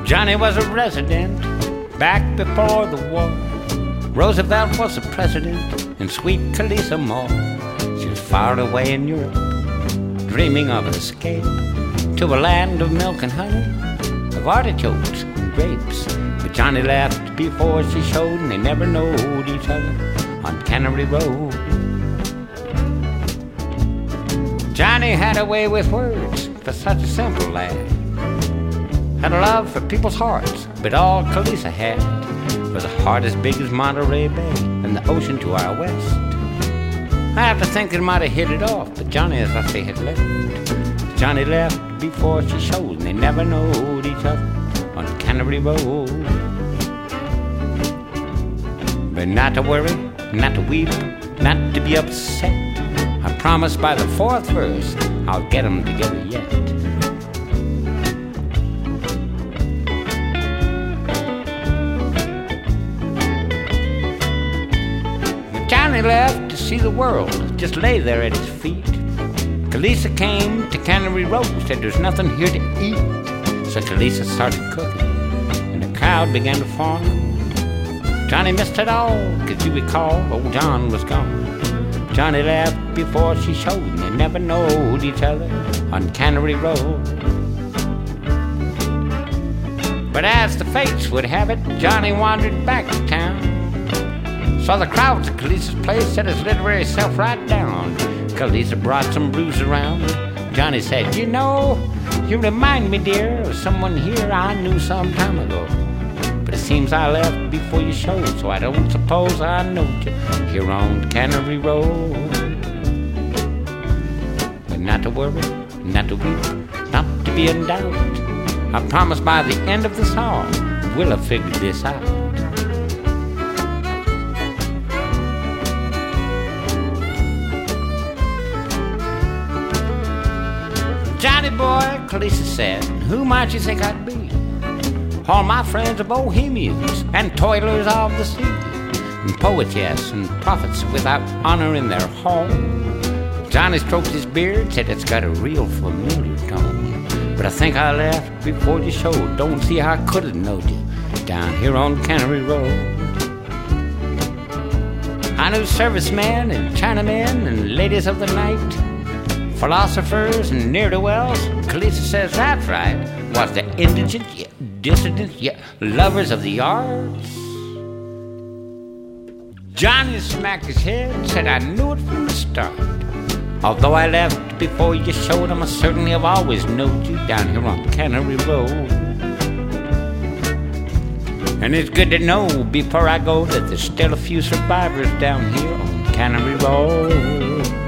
Johnny was a resident back before the war. Roosevelt was the president, and sweet Kalisa Moore. She was far away in Europe, dreaming of escape to a land of milk and honey, of artichokes and grapes. But Johnny left before she showed, and they never knowed each other on Cannery Road. Johnny had a way with words for such a simple lad. Had a love for people's hearts, but all Kalisa had was a heart as big as Monterey Bay and the ocean to our west. I have to think it might have hit it off, but Johnny, as I say, had left. Johnny left before she showed, and they never knowed each other on Cannery Road. But not to worry, not to weep, not to be upset. I promise by the fourth verse I'll get them together yet. Johnny left to see the world, just lay there at his feet. Kalisa came to Cannery Road, said there's nothing here to eat. So Kalisa started cooking, and the crowd began to form. Johnny missed it all, 'cause you recall, old John was gone. Johnny left before she showed, and they never knowed each other on Cannery Road. But as the fates would have it, Johnny wandered back to town. Saw the crowds at Kalisa's place, set his literary self right down. Kalisa brought some brews around. Johnny said, you know, you remind me, dear, of someone here I knew some time ago. But it seems I left before you showed, so I don't suppose I know you here on Cannery Road. But not to worry, not to weep, not to be in doubt. I promise by the end of the song, we'll have figured this out. Johnny boy, Kalisa said, who might you think I'd be? All my friends are bohemians and toilers of the sea, and poets, yes, and prophets without honor in their home. Johnny stroked his beard, said it's got a real familiar tone. But I think I left before you showed, don't see how I could have known you down here on Cannery Road. I knew servicemen and Chinamen and ladies of the night, philosophers and ne'er-do-wells. Kalisa says that's right. Was the indigent, yet dissident, yet lovers of the arts. Johnny smacked his head, said I knew it from the start. Although I left before you showed, I certainly have always known you down here on Cannery Road. And it's good to know before I go that there's still a few survivors down here on Cannery Road.